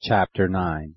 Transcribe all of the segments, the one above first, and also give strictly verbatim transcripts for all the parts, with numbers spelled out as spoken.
Chapter nine.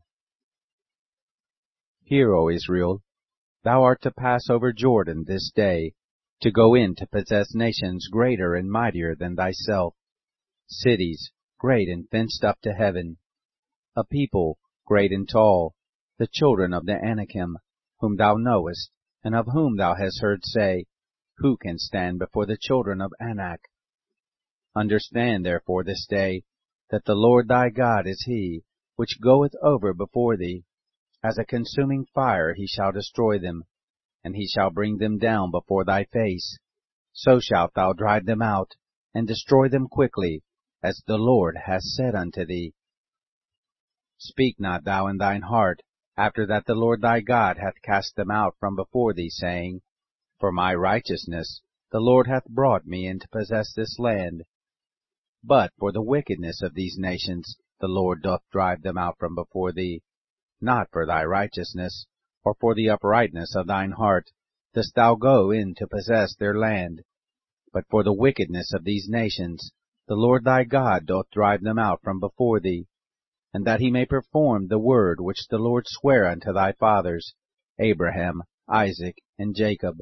Hear, O Israel, thou art to pass over Jordan this day, to go in to possess nations greater and mightier than thyself, cities great and fenced up to heaven, a people great and tall, the children of the Anakim, whom thou knowest, and of whom thou hast heard say, Who can stand before the children of Anak? Understand therefore this day, that the Lord thy God is he, which goeth over before thee. As a consuming fire he shall destroy them, and he shall bring them down before thy face. So shalt thou drive them out, and destroy them quickly, as the Lord hath said unto thee. Speak not thou in thine heart, after that the Lord thy God hath cast them out from before thee, saying, For my righteousness the Lord hath brought me in to possess this land. But for the wickedness of these nations the Lord doth drive them out from before thee. Not for thy righteousness, or for the uprightness of thine heart, dost thou go in to possess their land. But for the wickedness of these nations the Lord thy God doth drive them out from before thee, and that he may perform the word which the Lord sware unto thy fathers, Abraham, Isaac, and Jacob.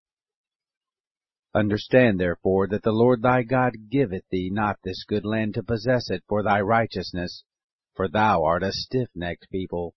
Understand therefore that the Lord thy God giveth thee not this good land to possess it for thy righteousness, for thou art a stiff-necked people.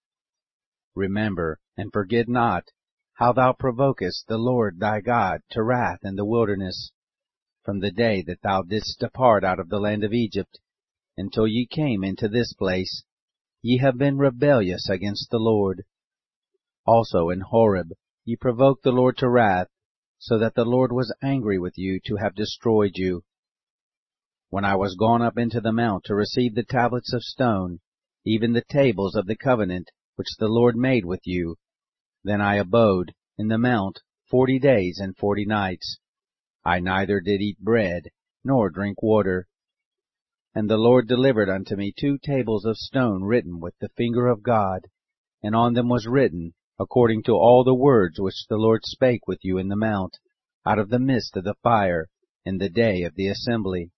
Remember, and forget not, how thou provokest the Lord thy God to wrath in the wilderness, from the day that thou didst depart out of the land of Egypt, until ye came into this place. Ye have been rebellious against the Lord. Also in Horeb ye provoked the Lord to wrath, so that the Lord was angry with you to have destroyed you. When I was gone up into the mount to receive the tablets of stone, even the tables of the covenant which the Lord made with you, then I abode in the mount forty days and forty nights. I neither did eat bread, nor drink water. And the Lord delivered unto me two tables of stone written with the finger of God, and on them was written, according to all the words which the Lord spake with you in the mount, out of the midst of the fire, in the day of the assembly.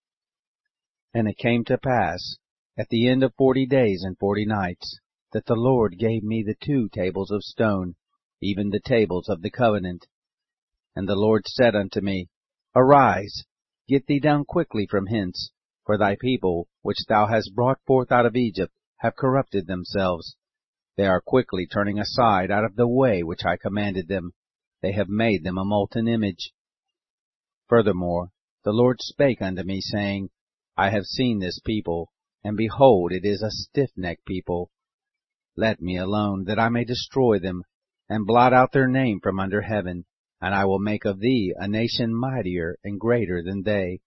And it came to pass, at the end of forty days and forty nights, that the Lord gave me the two tables of stone, even the tables of the covenant. And the Lord said unto me, Arise, get thee down quickly from hence, for thy people, which thou hast brought forth out of Egypt, have corrupted themselves. They are quickly turning aside out of the way which I commanded them. They have made them a molten image. Furthermore, the Lord spake unto me, saying, I have seen this people, and behold, it is a stiff-necked people. Let me alone, that I may destroy them, and blot out their name from under heaven, and I will make of thee a nation mightier and greater than they.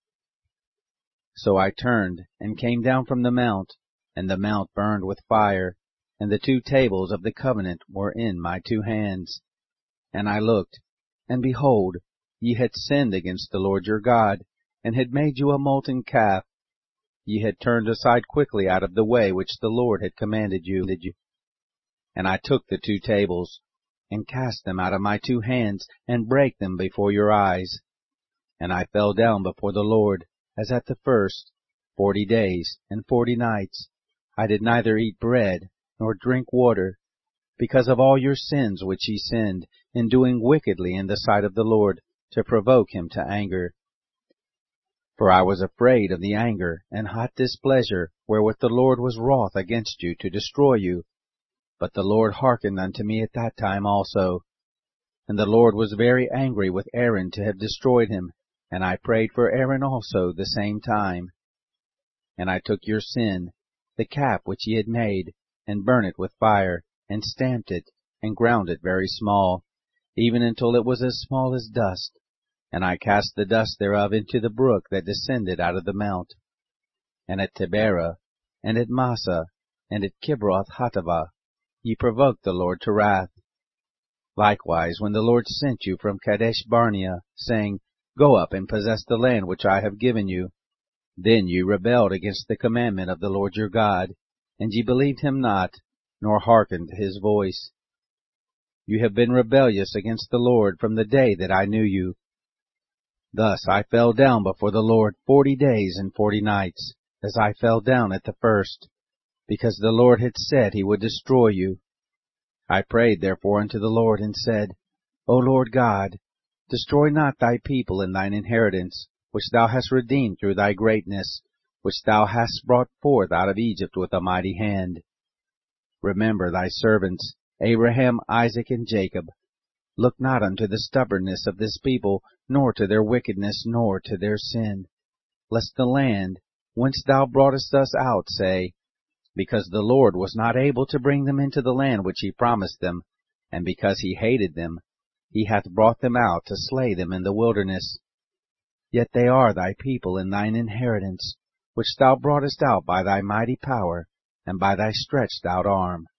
So I turned, and came down from the mount, and the mount burned with fire, and the two tables of the covenant were in my two hands. And I looked, and behold, ye had sinned against the Lord your God, and had made you a molten calf. Ye had turned aside quickly out of the way which the Lord had commanded you. And I took the two tables, and cast them out of my two hands, and brake them before your eyes. And I fell down before the Lord, as at the first, forty days and forty nights. I did neither eat bread, nor drink water, because of all your sins which ye sinned, in doing wickedly in the sight of the Lord, to provoke him to anger. For I was afraid of the anger and hot displeasure wherewith the Lord was wroth against you to destroy you. But the Lord hearkened unto me at that time also. And the Lord was very angry with Aaron to have destroyed him, and I prayed for Aaron also the same time. And I took your sin, the calf which ye had made, and burnt it with fire, and stamped it, and ground it very small, even until it was as small as dust. And I cast the dust thereof into the brook that descended out of the mount. And at Taberah, and at Massah, and at Kibroth Hattaavah, ye provoked the Lord to wrath. Likewise, when the Lord sent you from Kadesh Barnea, saying, Go up and possess the land which I have given you, then ye rebelled against the commandment of the Lord your God, and ye believed him not, nor hearkened to his voice. You have been rebellious against the Lord from the day that I knew you. Thus I fell down before the Lord forty days and forty nights, as I fell down at the first. because the Lord had said he would destroy you. I prayed therefore unto the Lord, and said, O Lord God, destroy not thy people and thine inheritance, which thou hast redeemed through thy greatness, which thou hast brought forth out of Egypt with a mighty hand. Remember thy servants, Abraham, Isaac, and Jacob. Look not unto the stubbornness of this people, nor to their wickedness, nor to their sin, lest the land whence thou broughtest us out say, because the Lord was not able to bring them into the land which he promised them, and because he hated them, he hath brought them out to slay them in the wilderness. Yet they are thy people and thine inheritance, which thou broughtest out by thy mighty power, and by thy stretched out arm.